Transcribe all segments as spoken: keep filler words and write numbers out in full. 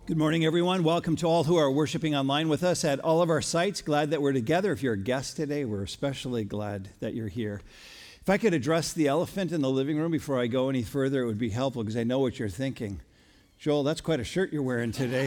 Good morning, everyone. Welcome to all who are worshiping online with us at all of our sites. Glad that we're together. If you're a guest today, we're especially glad that you're here. If I could address the elephant in the living room before I go any further, it would be helpful because I know what you're thinking. Joel, that's quite a shirt you're wearing today.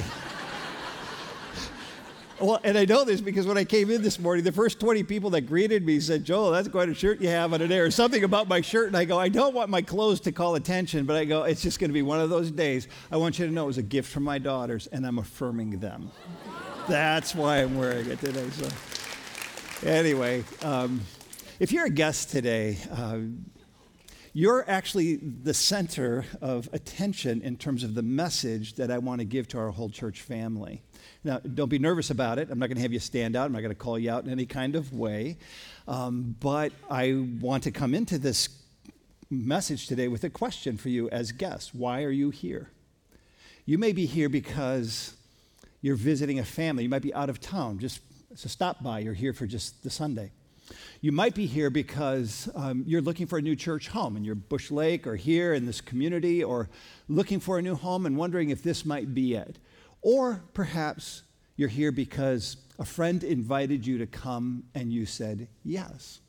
Well, and I know this because when I came in this morning, the first twenty people that greeted me said, Joel, that's quite a shirt you have on it. Or something about my shirt. And I go, I don't want my clothes to call attention, but I go, it's just going to be one of those days. I want you to know it was a gift from my daughters, and I'm affirming them. That's why I'm wearing it today. So anyway, um, if you're a guest today, uh, you're actually the center of attention in terms of the message that I want to give to our whole church family. Now, don't be nervous about it. I'm not going to have you stand out. I'm not going to call you out in any kind of way. Um, but I want to come into this message today with a question for you as guests. Why are you here? You may be here because you're visiting a family. You might be out of town. Just it's a stop by. You're here for just the Sunday. You might be here because um, you're looking for a new church home and you're Bush Lake or here in this community or looking for a new home and wondering if this might be it. Or perhaps you're here because a friend invited you to come and you said yes.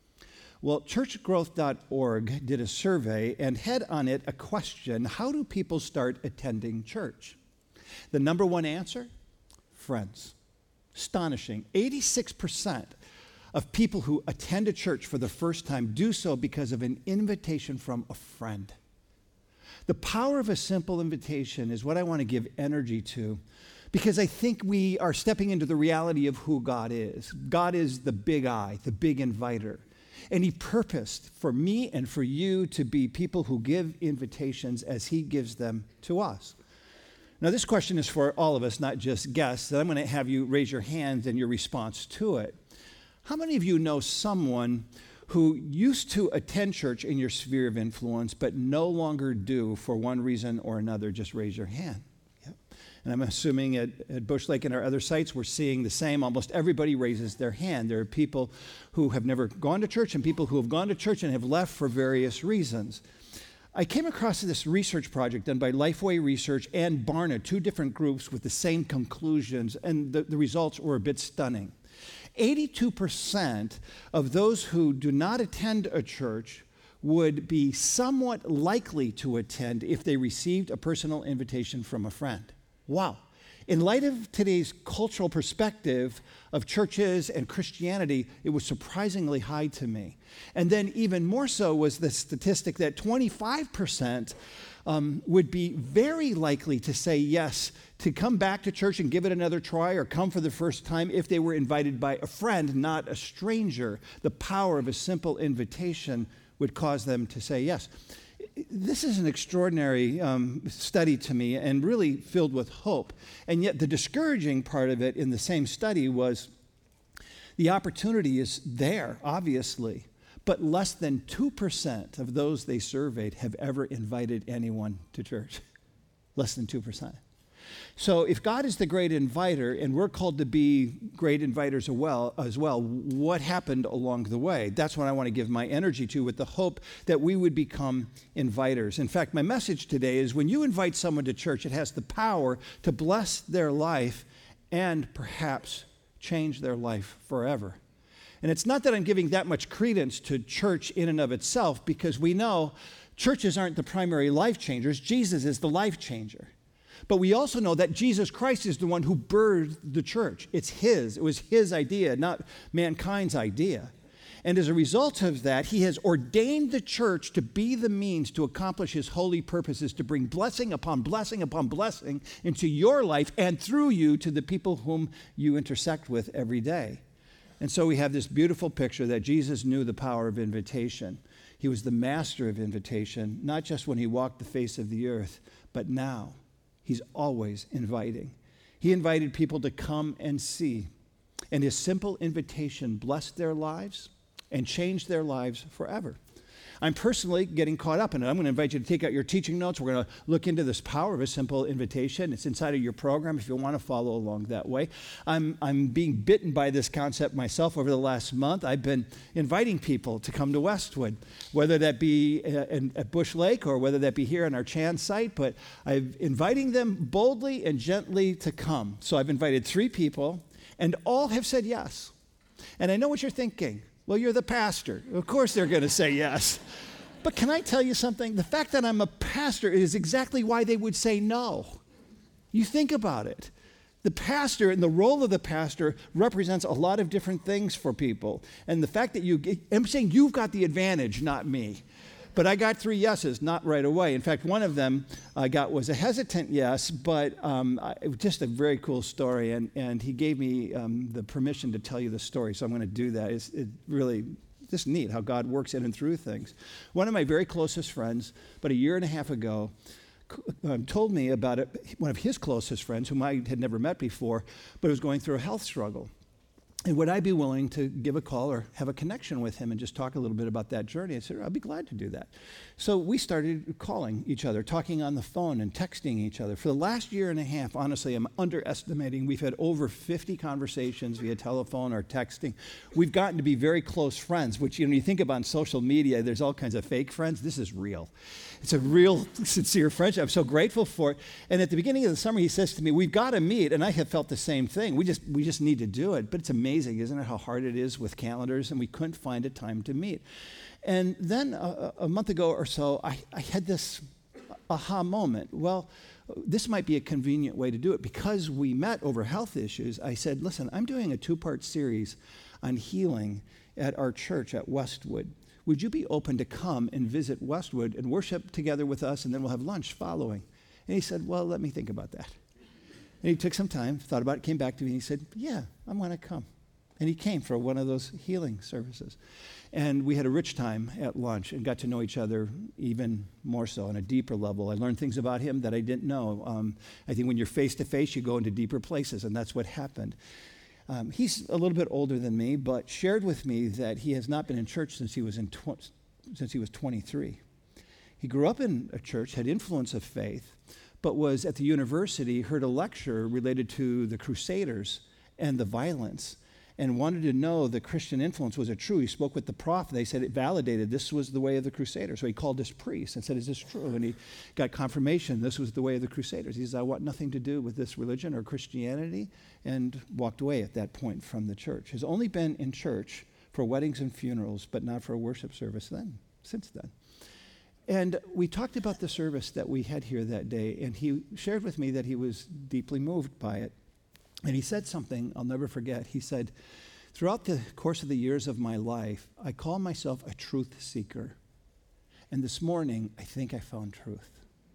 Well, church growth dot org did a survey and had on it a question: how do people start attending church? The number one answer: friends. Astonishing. eighty-six percent of people who attend a church for the first time do so because of an invitation from a friend. The power of a simple invitation is what I want to give energy to, because I think we are stepping into the reality of who God is. God is the big I, the big inviter. And he purposed for me and for you to be people who give invitations as he gives them to us. Now, this question is for all of us, not just guests. I'm going to have you raise your hands and your response to it. How many of you know someone who used to attend church in your sphere of influence, but no longer do for one reason or another? Just raise your hand. Yep. And I'm assuming at, at Bush Lake and our other sites, we're seeing the same. Almost everybody raises their hand. There are people who have never gone to church and people who have gone to church and have left for various reasons. I came across this research project done by Lifeway Research and Barna, two different groups with the same conclusions, and the, the results were a bit stunning. eighty-two percent of those who do not attend a church would be somewhat likely to attend if they received a personal invitation from a friend. Wow. In light of today's cultural perspective of churches and Christianity, it was surprisingly high to me. And then even more so was the statistic that twenty-five percent Um, would be very likely to say yes to come back to church and give it another try or come for the first time if they were invited by a friend, not a stranger. The power of a simple invitation would cause them to say yes. This is an extraordinary um, study to me and really filled with hope. And yet the discouraging part of it in the same study was the opportunity is there, obviously. But less than two percent of those they surveyed have ever invited anyone to church. Less than two percent. So if God is the great inviter and we're called to be great inviters as well, as well, what happened along the way? That's what I want to give my energy to, with the hope that we would become inviters. In fact, my message today is when you invite someone to church, it has the power to bless their life and perhaps change their life forever. And it's not that I'm giving that much credence to church in and of itself, because we know churches aren't the primary life changers. Jesus is the life changer. But we also know that Jesus Christ is the one who birthed the church. It's his. It was his idea, not mankind's idea. And as a result of that, he has ordained the church to be the means to accomplish his holy purposes, to bring blessing upon blessing upon blessing into your life and through you to the people whom you intersect with every day. And so we have this beautiful picture that Jesus knew the power of invitation. He was the master of invitation, not just when he walked the face of the earth, but now. He's always inviting. He invited people to come and see. And his simple invitation blessed their lives and changed their lives forever. I'm personally getting caught up in it. I'm going to invite you to take out your teaching notes. We're going to look into this power of a simple invitation. It's inside of your program if you want to follow along that way. I'm, I'm being bitten by this concept myself over the last month. I've been inviting people to come to Westwood, whether that be in, at Bush Lake or whether that be here on our Chan site, but I'm inviting them boldly and gently to come. So I've invited three people, and all have said yes. And I know what you're thinking. Well, you're the pastor. Of course they're going to say yes. But can I tell you something? The fact that I'm a pastor is exactly why they would say no. You think about it. The pastor and the role of the pastor represents a lot of different things for people. And the fact that you, I'm saying you've got the advantage, not me. But I got three yeses, not right away. In fact, one of them I got was a hesitant yes, but um, I, it was just a very cool story. And, and he gave me um, the permission to tell you the story, so I'm going to do that. It's it really just neat how God works in and through things. One of my very closest friends, about a year and a half ago, um, told me about it. One of his closest friends, whom I had never met before, but was going through a health struggle. And would I be willing to give a call or have a connection with him and just talk a little bit about that journey? I said, I'd be glad to do that. So we started calling each other, talking on the phone and texting each other. For the last year and a half, honestly, I'm underestimating. We've had over fifty conversations via telephone or texting. We've gotten to be very close friends, which, you know, you think about on social media, there's all kinds of fake friends. This is real. It's a real, sincere friendship. I'm so grateful for it. And at the beginning of the summer, he says to me, we've got to meet. And I have felt the same thing. We just we just need to do it. But it's amazing, isn't it, how hard it is with calendars? And we couldn't find a time to meet. And then a, a month ago or so, I, I had this aha moment. Well, this might be a convenient way to do it. Because we met over health issues, I said, listen, I'm doing a two-part series on healing at our church at Westwood. Would you be open to come and visit Westwood and worship together with us, and then we'll have lunch following? And he said, well, let me think about that. And he took some time, thought about it, came back to me, and he said, yeah, I'm going to come. And he came for one of those healing services. And we had a rich time at lunch and got to know each other even more so on a deeper level. I learned things about him that I didn't know. Um, I think when you're face-to-face, you go into deeper places, and that's what happened. Um, he's a little bit older than me, but shared with me that he has not been in church since he was in tw- since he was twenty-three. He grew up in a church, had influence of faith, but was at the university, heard a lecture related to the Crusaders and the violence, and wanted to know the Christian influence. Was it true? He spoke with the prof. They said it validated this was the way of the Crusaders. So he called his priest and said, is this true? And he got confirmation this was the way of the Crusaders. He said, I want nothing to do with this religion or Christianity, and walked away at that point from the church. Has only been in church for weddings and funerals, but not for a worship service then, since then. And we talked about the service that we had here that day, and he shared with me that he was deeply moved by it. And he said something I'll never forget. He said, throughout the course of the years of my life, I call myself a truth seeker. And this morning, I think I found truth.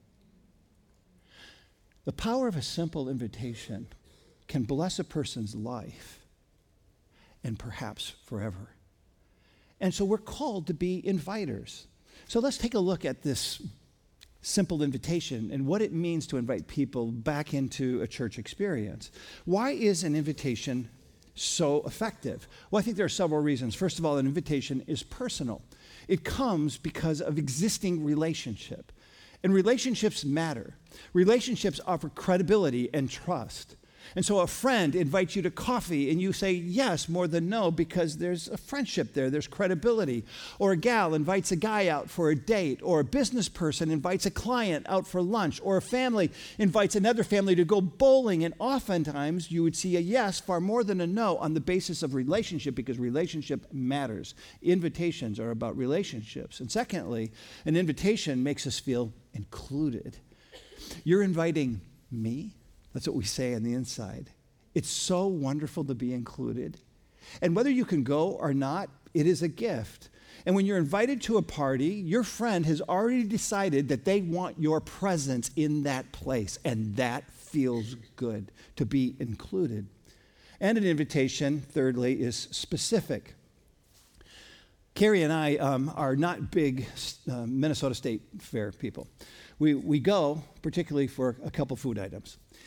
The power of a simple invitation can bless a person's life and perhaps forever. And so we're called to be inviters. So let's take a look at this simple invitation and what it means to invite people back into a church experience. Why is an invitation so effective? Well, I think there are several reasons. First of all, an invitation is personal. It comes because of existing relationship. And relationships matter. Relationships offer credibility and trust. And so a friend invites you to coffee and you say yes more than no because there's a friendship there, there's credibility. Or a gal invites a guy out for a date, or a business person invites a client out for lunch, or a family invites another family to go bowling. And oftentimes you would see a yes far more than a no on the basis of relationship, because relationship matters. Invitations are about relationships. And secondly, an invitation makes us feel included. You're inviting me? That's what we say on the inside. It's so wonderful to be included. And whether you can go or not, it is a gift. And when you're invited to a party, your friend has already decided that they want your presence in that place. And that feels good, to be included. And an invitation, thirdly, is specific. Carrie and I um, are not big uh, Minnesota State Fair people. We, we go particularly for a couple food items.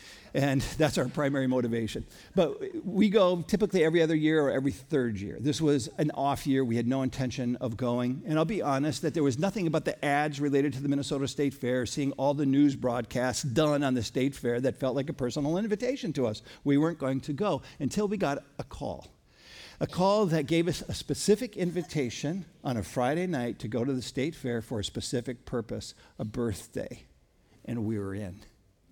And that's our primary motivation. But we go typically every other year or every third year. This was an off year. We had no intention of going. And I'll be honest that there was nothing about the ads related to the Minnesota State Fair, seeing all the news broadcasts done on the State Fair that felt like a personal invitation to us. We weren't going to go until we got a call. A call that gave us a specific invitation on a Friday night to go to the State Fair for a specific purpose, a birthday. And we were in.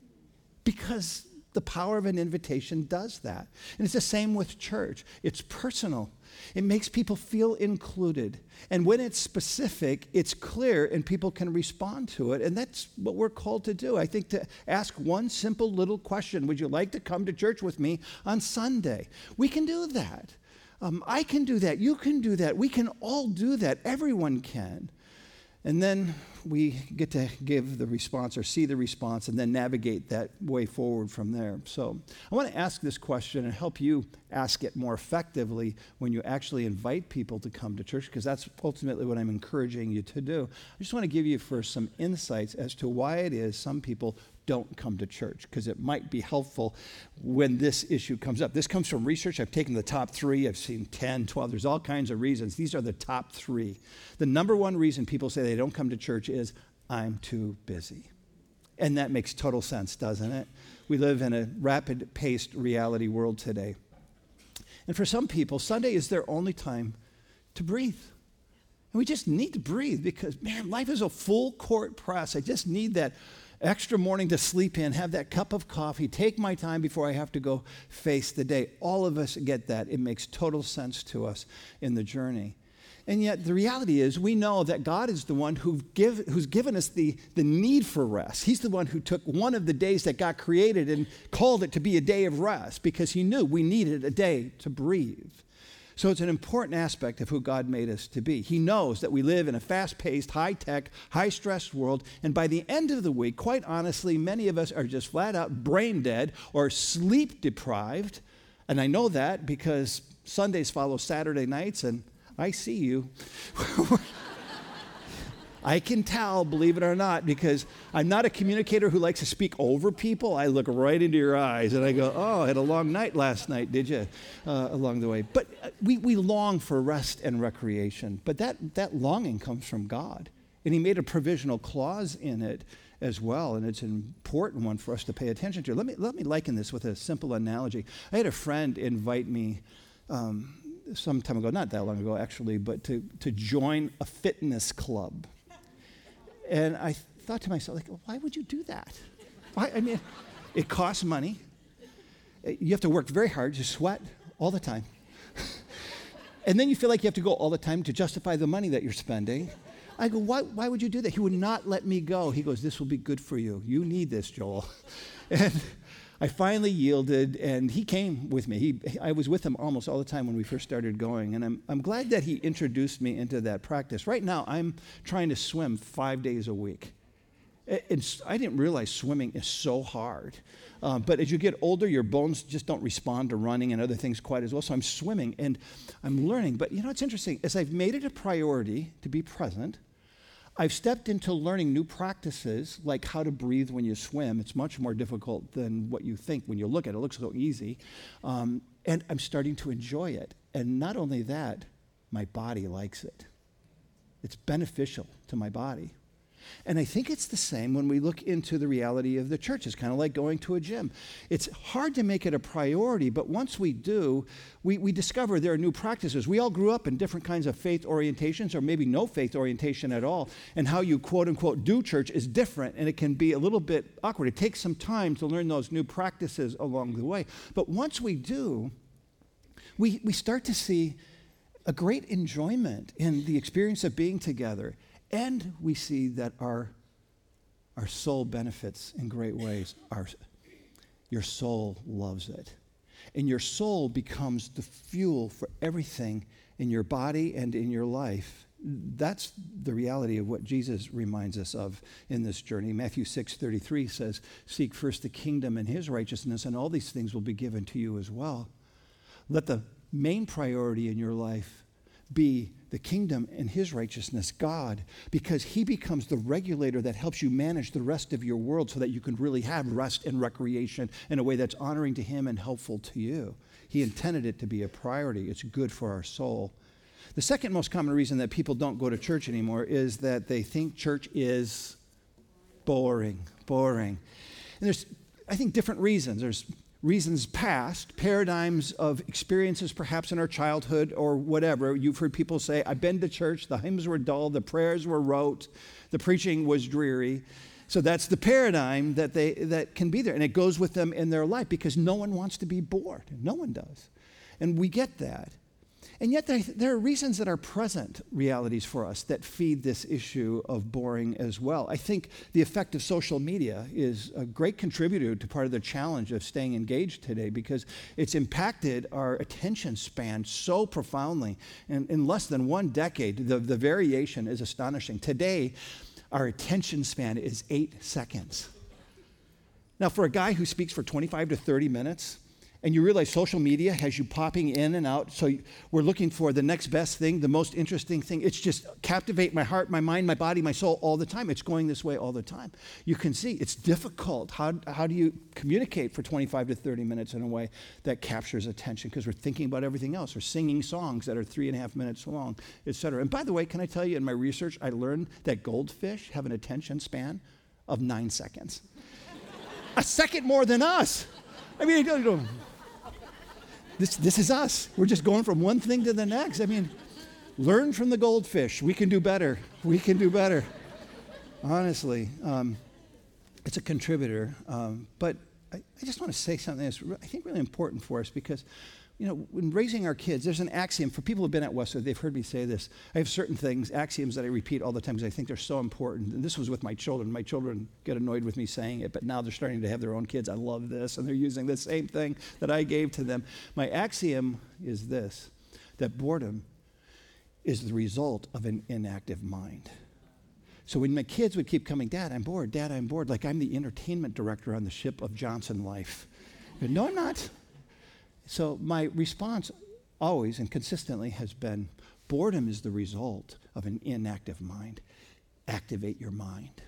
Because the power of an invitation does that. And it's the same with church. It's personal. It makes people feel included. And when it's specific, it's clear and people can respond to it. And that's what we're called to do. I think to ask one simple little question, would you like to come to church with me on Sunday? We can do that. Um, I can do that. You can do that. We can all do that. Everyone can. And then we get to give the response or see the response and then navigate that way forward from there. So I want to ask this question and help you ask it more effectively when you actually invite people to come to church, because that's ultimately what I'm encouraging you to do. I just want to give you first some insights as to why it is some people don't come to church, because it might be helpful when this issue comes up. This comes from research. I've taken the top three. I've seen ten, twelve. There's all kinds of reasons. These are the top three. The number one reason people say they don't come to church is, I'm too busy. And that makes total sense, doesn't it? We live in a rapid-paced reality world today. And for some people, Sunday is their only time to breathe. And we just need to breathe because, man, life is a full court press. I just need that extra morning to sleep in, have that cup of coffee, take my time before I have to go face the day. All of us get that. It makes total sense to us in the journey. And yet the reality is we know that God is the one who give, who's given us the, the need for rest. He's the one who took one of the days that got created and called it to be a day of rest because he knew we needed a day to breathe. So it's an important aspect of who God made us to be. He knows that we live in a fast-paced, high-tech, high-stress world, and by the end of the week, quite honestly, many of us are just flat-out brain dead or sleep-deprived. And I know that because Sundays follow Saturday nights, and I see you. I can tell, believe it or not, because I'm not a communicator who likes to speak over people. I look right into your eyes and I go, oh, I had a long night last night, did you, uh, along the way. But we, we long for rest and recreation, but that, that longing comes from God. And he made a provisional clause in it as well, and it's an important one for us to pay attention to. Let me, let me liken this with a simple analogy. I had a friend invite me um, some time ago, not that long ago actually, but to, to join a fitness club. And I thought to myself, like, well, why would you do that? Why? I mean, it costs money. You have to work very hard, you sweat all the time. And then you feel like you have to go all the time to justify the money that you're spending. I go, why, why would you do that? He would not let me go. He goes, this will be good for you. You need this, Joel. And I finally yielded, and he came with me. He, I was with him almost all the time when we first started going, and I'm, I'm glad that he introduced me into that practice. Right now, I'm trying to swim five days a week. It's, I didn't realize swimming is so hard. Um, but as you get older, your bones just don't respond to running and other things quite as well. So I'm swimming, and I'm learning. But you know, it's interesting. As I've made it a priority to be present, I've stepped into learning new practices, like how to breathe when you swim. It's much more difficult than what you think when you look at it. It looks so easy. Um, and I'm starting to enjoy it. And not only that, my body likes it. It's beneficial to my body. And I think it's the same when we look into the reality of the church. It's kind of like going to a gym. It's hard to make it a priority, but once we do, we, we discover there are new practices. We all grew up in different kinds of faith orientations, or maybe no faith orientation at all, and how you quote-unquote do church is different, and it can be a little bit awkward. It takes some time to learn those new practices along the way. But once we do, we, we start to see a great enjoyment in the experience of being together. And we see that our, our soul benefits in great ways. Our, your soul loves it. And your soul becomes the fuel for everything in your body and in your life. That's the reality of what Jesus reminds us of in this journey. Matthew six thirty-three says, seek first the kingdom and his righteousness, and all these things will be given to you as well. Let the main priority in your life be the kingdom and his righteousness, God, because he becomes the regulator that helps you manage the rest of your world so that you can really have rest and recreation in a way that's honoring to him and helpful to you. He intended it to be a priority. It's good for our soul. The second most common reason that people don't go to church anymore is that they think church is boring, boring. And there's, I think, different reasons. There's reasons past, paradigms of experiences perhaps in our childhood or whatever. You've heard people say, I've been to church, the hymns were dull, the prayers were rote, the preaching was dreary. So that's the paradigm that they that can be there. And it goes with them in their life because no one wants to be bored. No one does. And we get that. And yet there, there are reasons that are present realities for us that feed this issue of boring as well. I think the effect of social media is a great contributor to part of the challenge of staying engaged today because it's impacted our attention span so profoundly. And in less than one decade, the, the variation is astonishing. Today, our attention span is eight seconds. Now, for a guy who speaks for twenty-five to thirty minutes, and you realize social media has you popping in and out, so we're looking for the next best thing, the most interesting thing. It's just captivate my heart, my mind, my body, my soul all the time. It's going this way all the time. You can see it's difficult. How, how do you communicate for twenty-five to thirty minutes in a way that captures attention? Because we're thinking about everything else. We're singing songs that are three and a half minutes long, et cetera. And by the way, can I tell you, in my research, I learned that goldfish have an attention span of nine seconds. A second more than us. I mean, you know, This, this is us. We're just going from one thing to the next. I mean, learn from the goldfish. We can do better. We can do better. Honestly, um, it's a contributor. Um, but I, I just want to say something that's, re- I think, really important for us because, you know, when raising our kids, there's an axiom. For people who have been at Westwood, they've heard me say this. I have certain things, axioms that I repeat all the time because I think they're so important. And this was with my children. My children get annoyed with me saying it, but now they're starting to have their own kids. I love this, and they're using the same thing that I gave to them. My axiom is this, that boredom is the result of an inactive mind. So when my kids would keep coming, Dad, I'm bored, Dad, I'm bored, like I'm the entertainment director on the ship of Johnson life. But no, I'm not. So my response always and consistently has been, boredom is the result of an inactive mind. Activate your mind,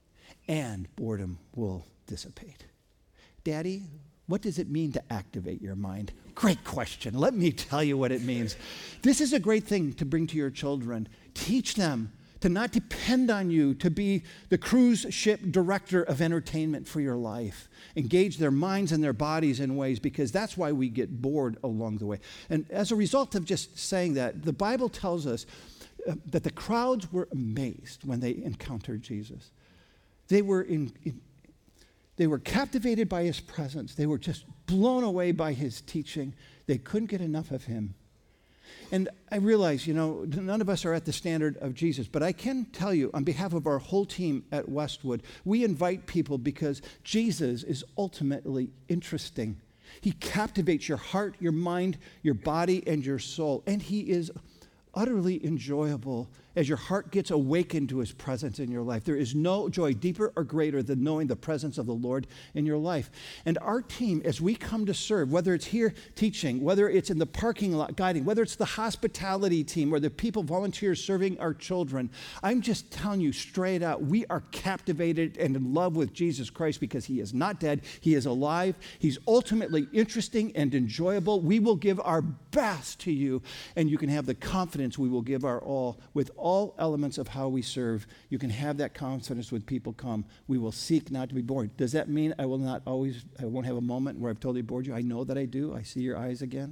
and boredom will dissipate. Daddy, what does it mean to activate your mind? Great question. Let me tell you what it means. This is a great thing to bring to your children. Teach them to not depend on you to be the cruise ship director of entertainment for your life. Engage their minds and their bodies in ways, because that's why we get bored along the way. And as a result of just saying that, the Bible tells us uh, that the crowds were amazed when they encountered Jesus. They were in, in they were captivated by his presence. They were just blown away by his teaching. They couldn't get enough of him. And I realize, you know, none of us are at the standard of Jesus, but I can tell you on behalf of our whole team at Westwood, we invite people because Jesus is ultimately interesting. He captivates your heart, your mind, your body, and your soul, and he is utterly enjoyable as your heart gets awakened to his presence in your life. There is no joy deeper or greater than knowing the presence of the Lord in your life. And our team, as we come to serve, whether it's here teaching, whether it's in the parking lot guiding, whether it's the hospitality team or the people volunteers serving our children, I'm just telling you straight out, we are captivated and in love with Jesus Christ because he is not dead. He is alive. He's ultimately interesting and enjoyable. We will give our best to you, and you can have the confidence we will give our all with all elements of how we serve. You can have that confidence when people come. We will seek not to be bored. Does that mean I will not always, I won't have a moment where I've totally bored you? I know that I do. I see your eyes again.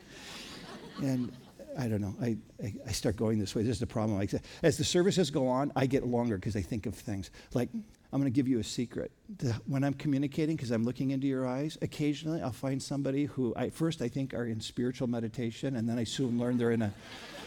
And I don't know. I, I, I start going this way. This is the problem. Like, as the services go on, I get longer because I think of things. Like, I'm going to give you a secret. The, when I'm communicating, because I'm looking into your eyes, occasionally I'll find somebody who I first I think are in spiritual meditation, and then I soon learn they're in a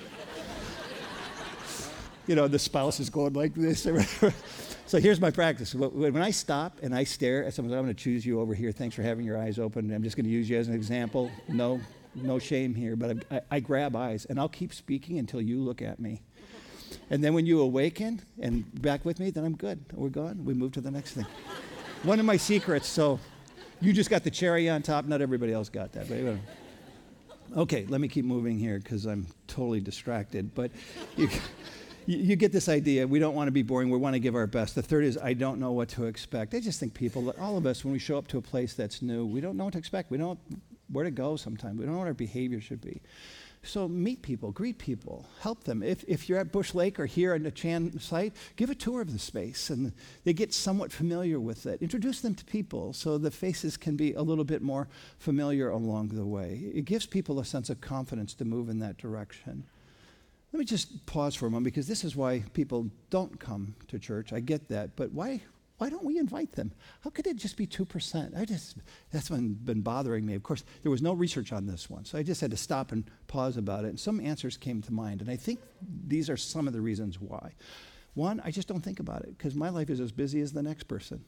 you know, the spouse is going like this. So here's my practice. When I stop and I stare at someone, I'm going to choose you over here. Thanks for having your eyes open. I'm just going to use you as an example. No, no shame here, but I, I grab eyes, and I'll keep speaking until you look at me. And then when you awaken and back with me, then I'm good. We're gone. We move to the next thing. One of my secrets, so you just got the cherry on top. Not everybody else got that. But anyway. Okay, let me keep moving here because I'm totally distracted. But you, you get this idea. We don't want to be boring. We want to give our best. The third is I don't know what to expect. I just think people, all of us, when we show up to a place that's new, we don't know what to expect. We don't know where to go sometimes. We don't know what our behavior should be. So meet people, greet people, help them. If, if you're at Bush Lake or here on the Chan site, give a tour of the space and they get somewhat familiar with it. Introduce them to people so the faces can be a little bit more familiar along the way. It gives people a sense of confidence to move in that direction. Let me just pause for a moment because this is why people don't come to church. I get that, but why Why don't we invite them? How could it just be two percent? I just, that's been, been bothering me. Of course, there was no research on this one, so I just had to stop and pause about it. And some answers came to mind, and I think these are some of the reasons why. One, I just don't think about it, because my life is as busy as the next person.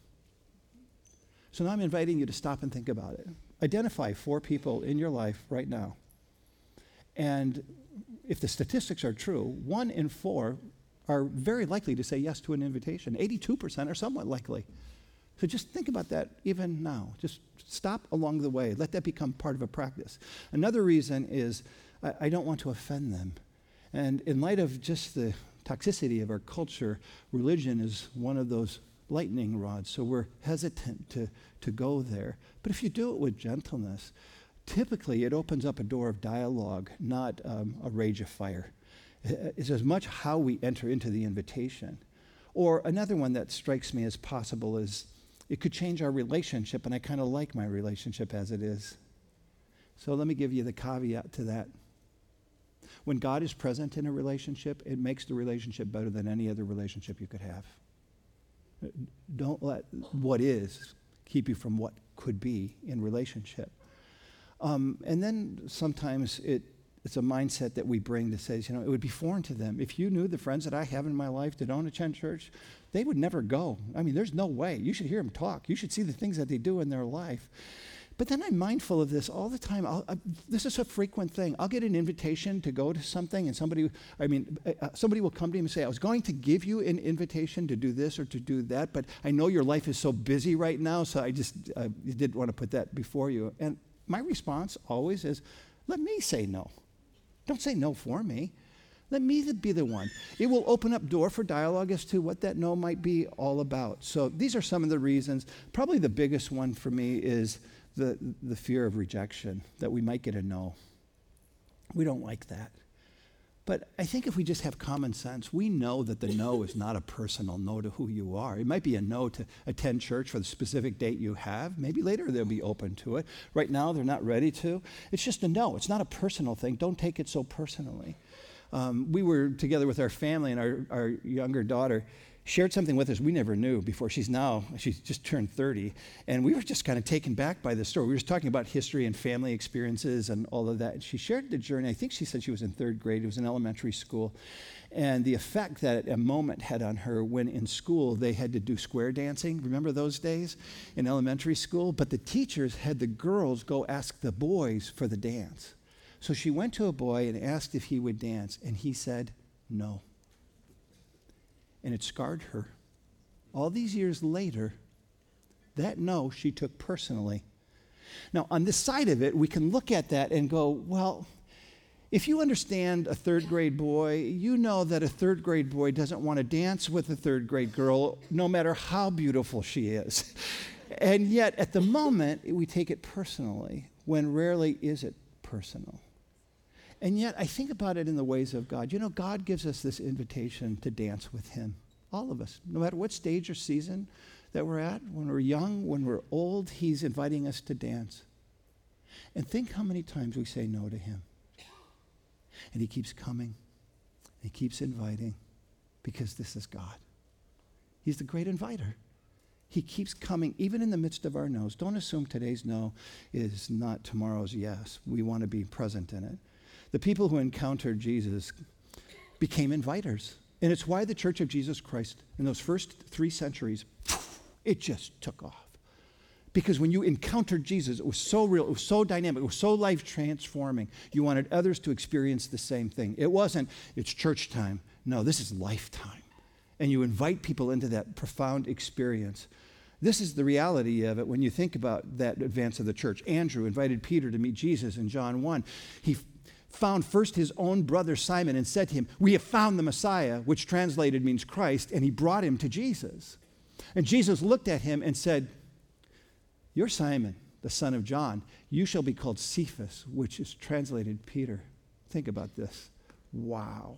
So now I'm inviting you to stop and think about it. Identify four people in your life right now. And if the statistics are true, one in four are very likely to say yes to an invitation. eighty-two percent are somewhat likely. So just think about that even now. Just stop along the way. Let that become part of a practice. Another reason is I, I don't want to offend them. And in light of just the toxicity of our culture, religion is one of those lightning rods. So we're hesitant to, to go there. But if you do it with gentleness, typically it opens up a door of dialogue, not um, a rage of fire. It's as much how we enter into the invitation. Or another one that strikes me as possible is it could change our relationship, and I kind of like my relationship as it is. So let me give you the caveat to that. When God is present in a relationship, it makes the relationship better than any other relationship you could have. Don't let what is keep you from what could be in relationship. Um, and then sometimes it It's a mindset that we bring that says, you know, it would be foreign to them. If you knew the friends that I have in my life that don't attend church, they would never go. I mean, there's no way. You should hear them talk. You should see the things that they do in their life. But then I'm mindful of this all the time. I'll, I, this is a frequent thing. I'll get an invitation to go to something, and somebody, I mean, uh, somebody will come to me and say, I was going to give you an invitation to do this or to do that, but I know your life is so busy right now, so I just uh, didn't want to put that before you. And my response always is, let me say no. Don't say no for me. Let me be the one. It will open up door for dialogue as to what that no might be all about. So these are some of the reasons. Probably the biggest one for me is the, the fear of rejection, that we might get a no. We don't like that. But I think if we just have common sense, we know that the no is not a personal no to who you are. It might be a no to attend church for the specific date you have. Maybe later they'll be open to it. Right now they're not ready to. It's just a no. It's not a personal thing. Don't take it so personally. Um, we were together with our family, and our, our younger daughter shared something with us we never knew before. She's now, she's just turned thirty, and we were just kind of taken back by the story. We were just talking about history and family experiences and all of that. And she shared the journey. I think she said she was in third grade. It was in elementary school. And the effect that a moment had on her when in school they had to do square dancing. Remember those days in elementary school? But the teachers had the girls go ask the boys for the dance. So she went to a boy and asked if he would dance, and he said no. And it scarred her. All these years later, that no she took personally. Now, on this side of it, we can look at that and go, well, if you understand a third grade boy, you know that a third grade boy doesn't want to dance with a third grade girl, no matter how beautiful she is. And yet, at the moment, we take it personally, when rarely is it personal. And yet, I think about it in the ways of God. You know, God gives us this invitation to dance with him. All of us, no matter what stage or season that we're at, when we're young, when we're old, he's inviting us to dance. And think how many times we say no to him. And he keeps coming. He keeps inviting, because this is God. He's the great inviter. He keeps coming, even in the midst of our no's. Don't assume today's no is not tomorrow's yes. We want to be present in it. The people who encountered Jesus became inviters. And it's why the Church of Jesus Christ, in those first three centuries, it just took off. Because when you encountered Jesus, it was so real, it was so dynamic, it was so life-transforming. You wanted others to experience the same thing. It wasn't, it's church time. No, this is lifetime. And you invite people into that profound experience. This is the reality of it when you think about that advance of the church. Andrew invited Peter to meet Jesus in John one. He found first his own brother Simon and said to him, "We have found the Messiah," which translated means Christ, and he brought him to Jesus. And Jesus looked at him and said, "You're Simon, the son of John. You shall be called Cephas," which is translated Peter. Think about this. Wow.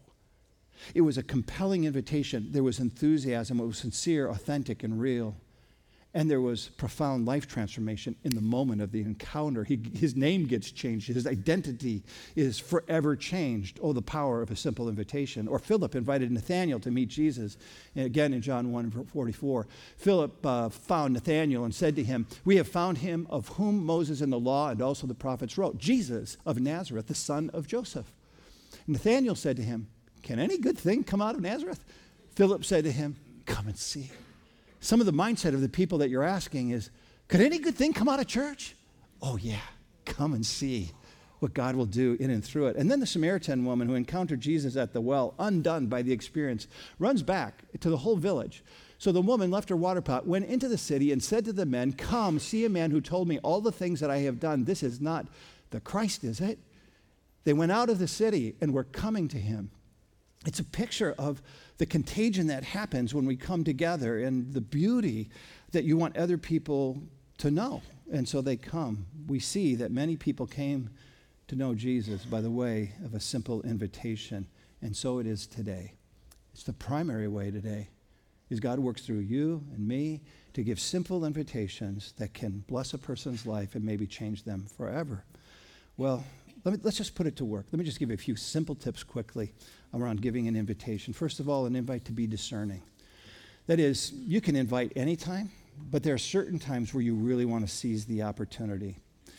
It was a compelling invitation. There was enthusiasm. It was sincere, authentic, and real. And there was profound life transformation in the moment of the encounter. He, his name gets changed. His identity is forever changed. Oh, the power of a simple invitation. Or Philip invited Nathanael to meet Jesus. And again, in John one forty-four, Philip uh, found Nathanael and said to him, "We have found him of whom Moses in the law and also the prophets wrote, Jesus of Nazareth, the son of Joseph." Nathanael said to him, "Can any good thing come out of Nazareth?" Philip said to him, "Come and see." Some of the mindset of the people that you're asking is, could any good thing come out of church? Oh yeah, come and see what God will do in and through it. And then the Samaritan woman who encountered Jesus at the well, undone by the experience, runs back to the whole village. So the woman left her water pot, went into the city and said to the men, "Come, see a man who told me all the things that I have done. This is not the Christ, is it?" They went out of the city and were coming to him. It's a picture of the contagion that happens when we come together and the beauty that you want other people to know. And so they come. We see that many people came to know Jesus by the way of a simple invitation. And so it is today. It's the primary way today, is God works through you and me to give simple invitations that can bless a person's life and maybe change them forever. Well, Let me, let's just put it to work. Let me just give you a few simple tips quickly around giving an invitation. First of all, an invite to be discerning. That is, you can invite anytime, but there are certain times where you really want to seize the opportunity.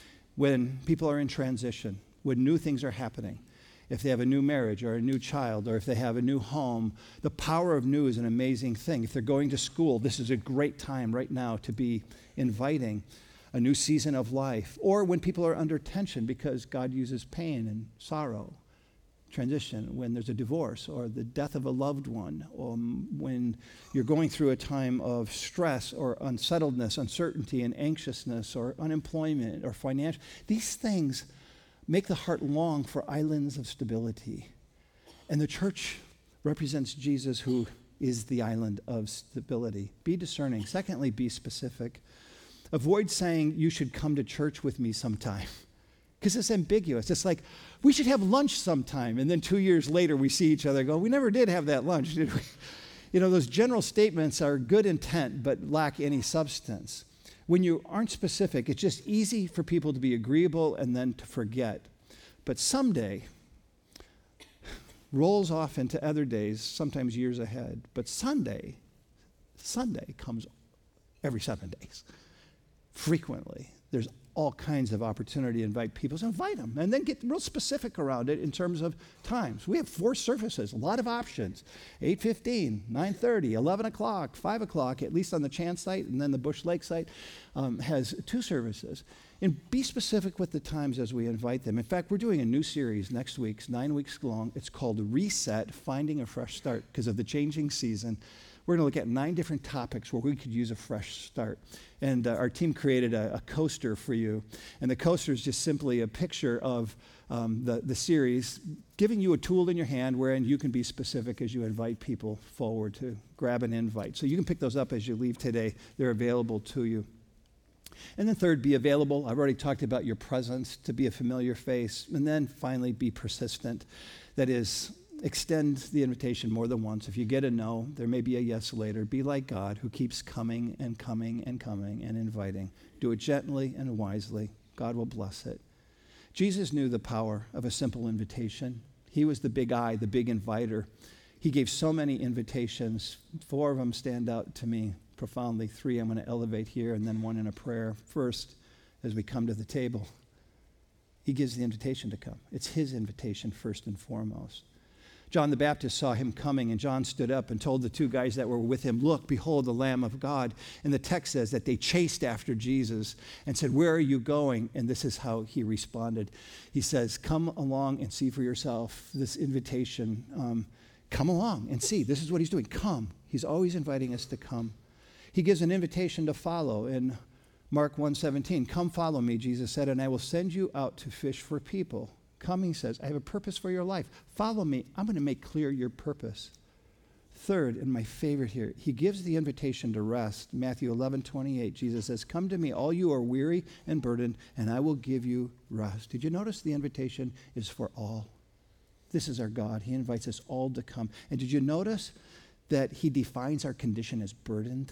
When people are in transition, when new things are happening, if they have a new marriage or a new child, or if they have a new home, the power of new is an amazing thing. If they're going to school, this is a great time right now to be inviting a new season of life, or when people are under tension because God uses pain and sorrow, transition, when there's a divorce or the death of a loved one, or when you're going through a time of stress or unsettledness, uncertainty and anxiousness, or unemployment or financial. These things make the heart long for islands of stability. And the church represents Jesus, who is the island of stability. Be discerning. Secondly, be specific. Avoid saying, "You should come to church with me sometime," because it's ambiguous. It's like, we should have lunch sometime, and then two years later we see each other and go, "We never did have that lunch, did we?" You know, those general statements are good intent but lack any substance. When you aren't specific, it's just easy for people to be agreeable and then to forget. But someday rolls off into other days, sometimes years ahead. But Sunday, Sunday comes every seven days. Frequently. There's all kinds of opportunity to invite people. So invite them and then get real specific around it in terms of times. We have four services, a lot of options. eight fifteen, nine thirty, eleven o'clock, five o'clock, at least on the Chance site, and then the Bush Lake site um, has two services. And be specific with the times as we invite them. In fact, we're doing a new series next week, it's nine weeks long. It's called Reset, Finding a Fresh Start, because of the changing season. We're going to look at nine different topics where we could use a fresh start. And uh, our team created a, a coaster for you. And the coaster is just simply a picture of um, the, the series, giving you a tool in your hand wherein you can be specific as you invite people forward to grab an invite. So you can pick those up as you leave today. They're available to you. And then third, be available. I've already talked about your presence, to be a familiar face. And then finally, be persistent. That is, extend the invitation more than once. If you get a no, there may be a yes later. Be like God, who keeps coming and coming and coming and inviting. Do it gently and wisely. God will bless it. Jesus knew the power of a simple invitation. He was the big I, the big inviter. He gave so many invitations. Four of them stand out to me profoundly. Three I'm going to elevate here, and then one in a prayer. First, as we come to the table, he gives the invitation to come. It's his invitation first and foremost. John the Baptist saw him coming, and John stood up and told the two guys that were with him, "Look, behold the Lamb of God." And the text says that they chased after Jesus and said, "Where are you going?" And this is how he responded. He says, "Come along and see for yourself." This invitation, um, come along and see. This is what he's doing. Come. He's always inviting us to come. He gives an invitation to follow in Mark one seventeen. Come follow me, Jesus said, and I will send you out to fish for people. Come, he says, I have a purpose for your life. Follow me. I'm going to make clear your purpose. Third, and my favorite here, he gives the invitation to rest. Matthew eleven twenty-eight, Jesus says, come to me, all you are weary and burdened, and I will give you rest. Did you notice the invitation is for all? This is our God. He invites us all to come. And did you notice that he defines our condition as burdened?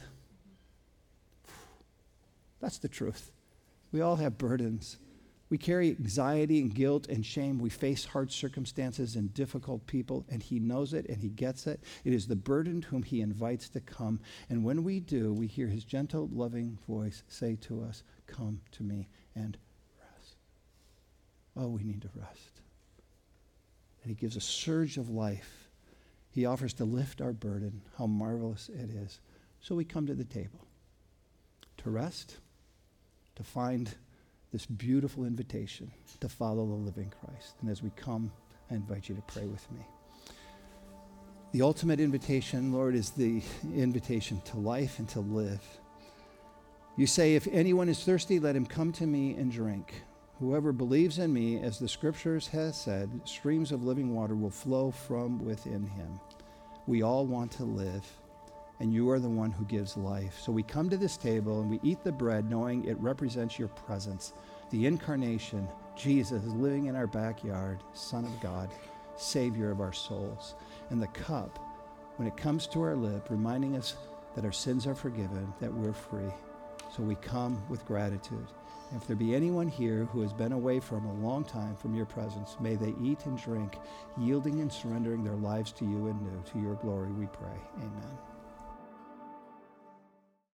That's the truth. We all have burdens. We carry anxiety and guilt and shame. We face hard circumstances and difficult people, and he knows it and he gets it. It is the burdened whom he invites to come. And when we do, we hear his gentle, loving voice say to us, come to me and rest. Oh, we need to rest. And he gives a surge of life. He offers to lift our burden. How marvelous it is. So we come to the table to rest, to find this beautiful invitation to follow the living Christ. And as we come, I invite you to pray with me. The ultimate invitation, Lord, is the invitation to life and to live. You say, if anyone is thirsty, let him come to me and drink. Whoever believes in me, as the scriptures has said, streams of living water will flow from within him. We all want to live, and you are the one who gives life. So we come to this table and we eat the bread knowing it represents your presence, the incarnation, Jesus living in our backyard, Son of God, Savior of our souls. And the cup, when it comes to our lip, reminding us that our sins are forgiven, that we're free. So we come with gratitude. And if there be anyone here who has been away from a long time from your presence, may they eat and drink, yielding and surrendering their lives to you anew. To your glory we pray. Amen.